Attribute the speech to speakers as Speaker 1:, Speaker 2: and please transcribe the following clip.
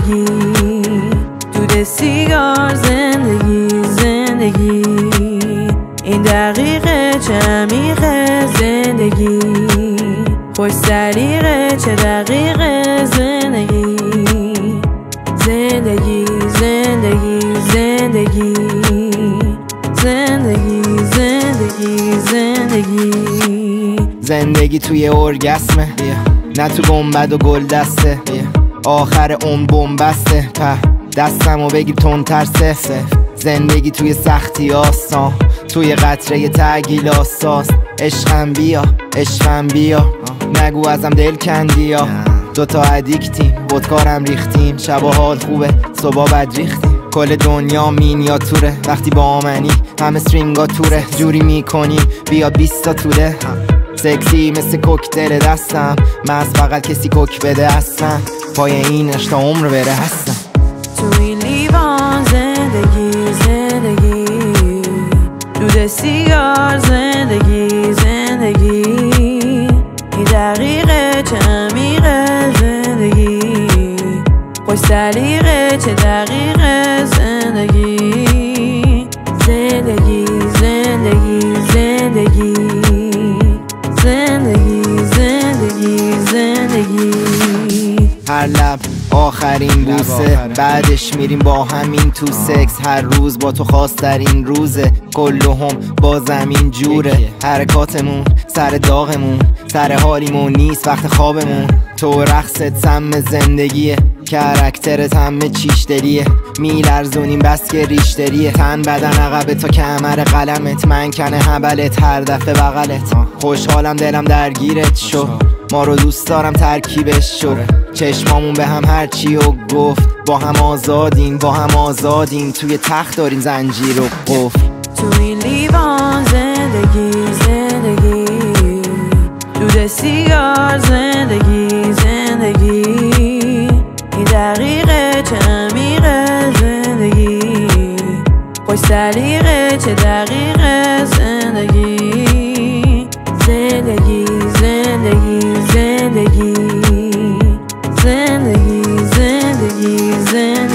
Speaker 1: زندگی دود سیگار زندگی این دقیقه چه عمیقه زندگی خوش سلیقه چه دقیقه زندگی زندگی زندگی زندگی زندگی زندگی زندگی
Speaker 2: زندگی توی ارگسمه نه تو گنبد و گل دسته آخر اون بومبسته دستمو بگیر تندتر سفت زندگی توی سختی آسان توی قطره تگیل آساس عشقم بیا نگو ازم دل کندی یا دوتا ادیکتیم ودکارم ریختیم شبا حال خوبه صبح بد ریختیم کل دنیا مینیاتوره وقتی با منی همه استرینگا توره جوری میکنی بیا 20 تا توله سکسی مثل کوکتل دستم من از بغل کسی کوک بده هستم پای این اشتا عمر بره هستم
Speaker 1: تو این لیوان زندگی دود سیگار زندگی این دقیقه چه عمیقه زندگی خوش سلیقه چه دقیقه زندگی زندگی زندگی زندگی زندگی زندگی زندگی
Speaker 2: هر لب آخرین بوسه بعدش میریم با همین تو سکس هر روز با تو خواسترین روزه کلهم با زمین جوره حرکاتمون سر داغمون سر حالیمون نیست وقت خوابمون تو رقصت سم زندگیه کرکترت همه چیشتریه میلرزونیم بس که ریشتریه تن بدن عقبه تا کمر قلمت من کنه هبلت هر دفعه بغلت خوشحالم دلم درگیرت شو ما رو دوست دارم ترکیبش شو چشمامون به هم هرچی و گفت با هم آزادین توی تخت داریم زنجیر و قفل
Speaker 1: تو این لیوان زندگی دود سیگار زندگی این دقیقه چه عمیقه زندگی خوش سلیقه چه دقیقه زندگی زندگی زندگی زندگی زندگی زندگی زندگی